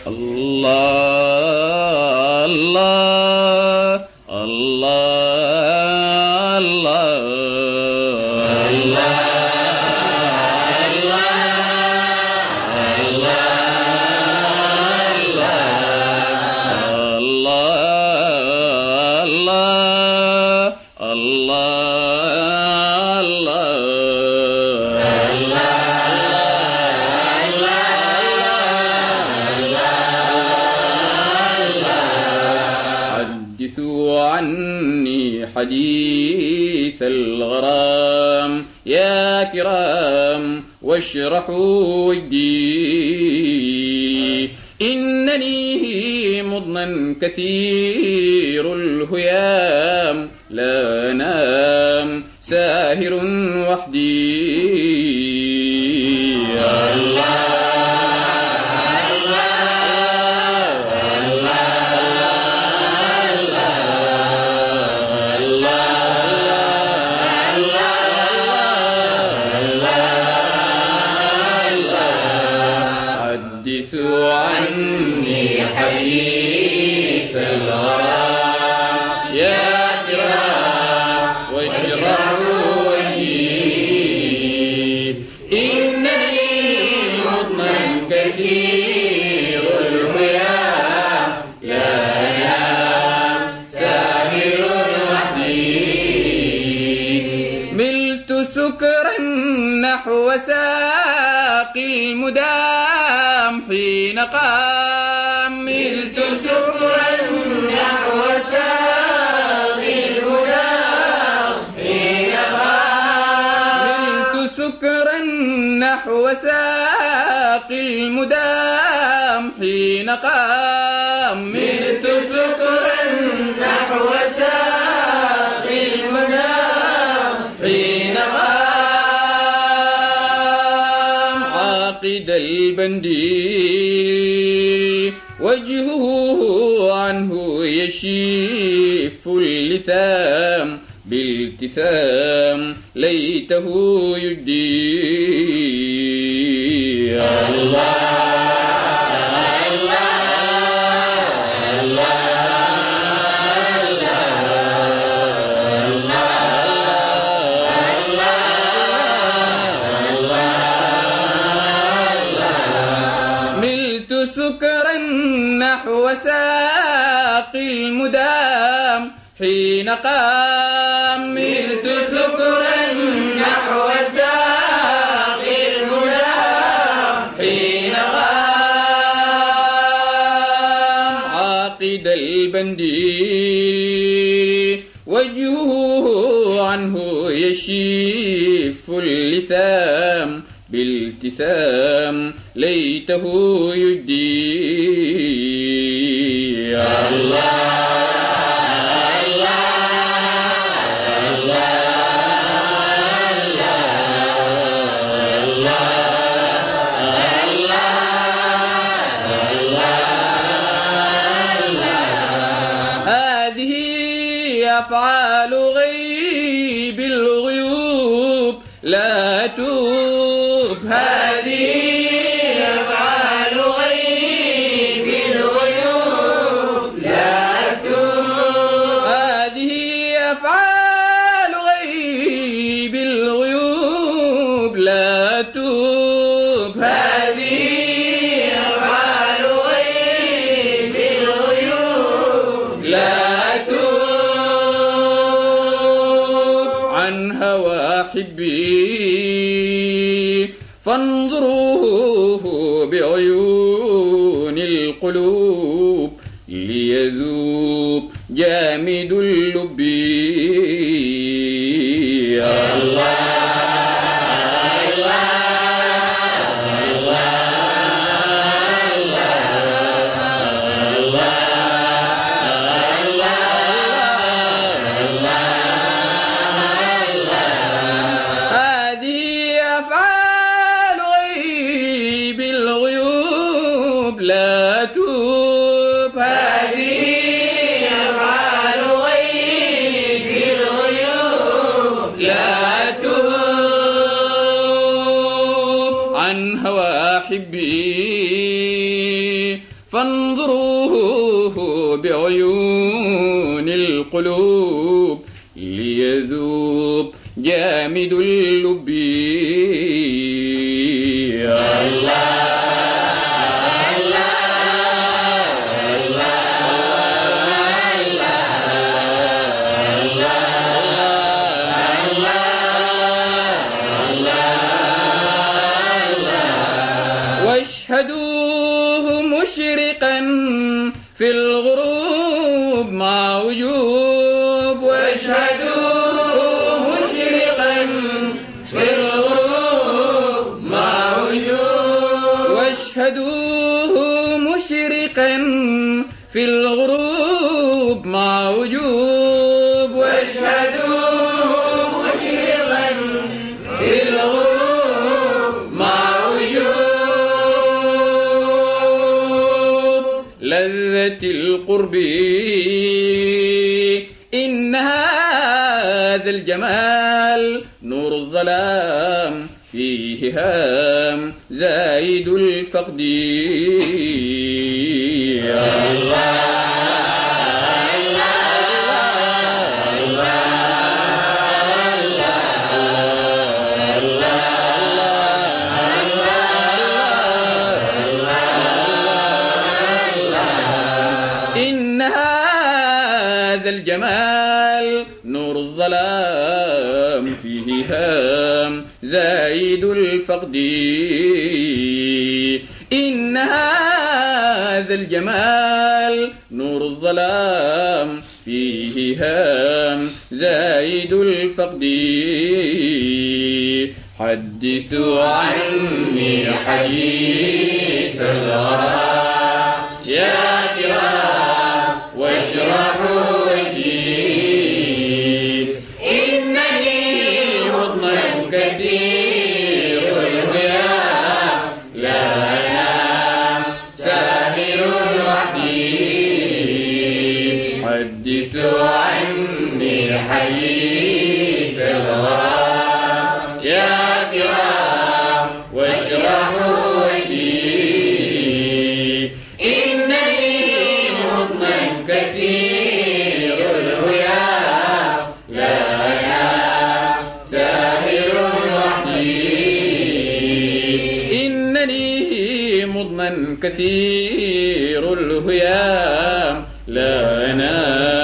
الله الله الله الله عني حديث الغرام يا كرام واشرحوا ودي إنني مضنا كثير الهيام لا نام ساهر وحدي يا الله حدثوا عني حديث الغرام يا كرام واشرحوا ودي إنني مضنا كثير الهيام لا نام ساهر وحدي ملت سكرا نحو ساقي المدام حين قام ملت سكرا نحو ساقي المدام حين قام ملت سكرا نحو ساقي المدام حين قام ملت سكرا نحو ساقي المدام حين قام عاقد البندي وجهه عنه يشيف اللثام بالتثام ليته يجدي يا الله سكرا نحو ساقي المدام حين قام ملت سكرا نحو ساقي المدام حين قام عاقد البندي وجهه عنه يشيف اللثام بالتثام ليته يجدي يا الله هذه أفعال غيب الغيوب لا توب هذه أفعال غيب الغيوب لا توب هذه أفعال غيب الغيوب لا توب هذه أفعال غيب الغيوب لا توب عن هوى حبي فانظروه بعيون القلوب ليذوب جامد اللب يا الله لا توب هذه أفعال غيب الغيوب لا توب عن هوى حبي فانظروه بعيون القلوب ليذوب جامد اللب. يا الله واشهدوه مشرقا في الغروب مع وجوب. واشهدوه مشرقا في الغروب مع وجوب. واشهدوه مشرقا في الغروب مع وجوب. واشهدوه مشرقا في الغروب مع وجوب. لذة القرب إن هذا الجمال نور الظلام فيه هام زايد الفقد. يا الله الجمال نور الظلام فيه هام زايد الفقد. إن هذا الجمال نور الظلام فيه هام زايد الفقد. حدثوا عني حديث الغرام يا كرام واشرحوا كثير الهيام لا أنام ساهر وحدي. حدثوا عني حديث الغرام يا كرام واشرحوا لي إنني مضمن كثير الهيام لا أنام ساهر إنني مضمن كثير الهيام لا أنام